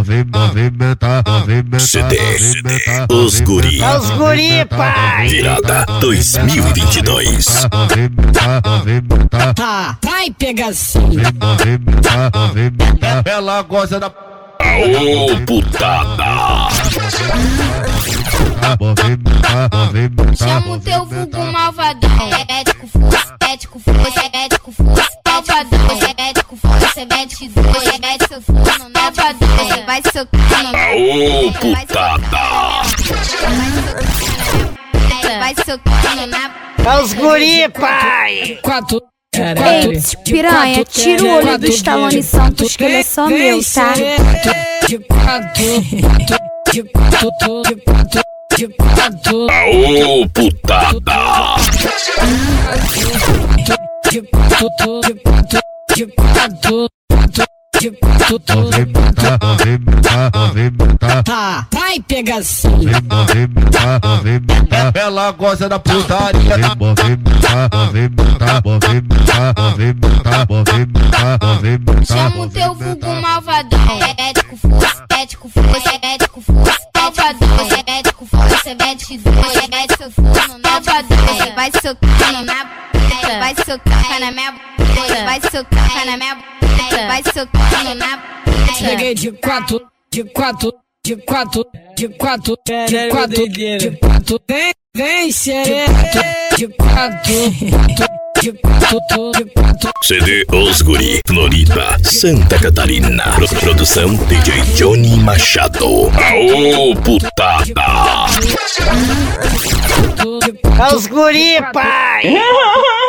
CD Os Guri. Os Guri, pai. Virada 2022. Vai pegação. Ela gosta da... Aô, putada! Chama o teu vulgo malvadão. Ético força, ético força, ético força. Malvadão, ético força, mete dois, mete seu forno, malvadão. Vai socar no... Aô, putada! Vai socar na... É os Guri, pai. Ei, piranha, tira o olho do Stallone Santos, que ele é só meu, tá? Aô, putada! Vai pegação. Ela gosta da putaria. Chama o teu vulgo malvadão. Ético força, ético força, ético força. Malvadão, ético força, mete dois, mete seu forno, malvadão. Vai socar na... Vai socar na minha... Vai socar na minha... Vai socar na... Cheguei de quatro, de quatro, de quatro, de quatro, de quatro, de quatro. Vem, xereca, de quatro, de quatro, de quatro. CD Os Guri, Florida, Santa Catarina. Produção DJ Johnny Machado. Aô, putada! É os Guri, pai.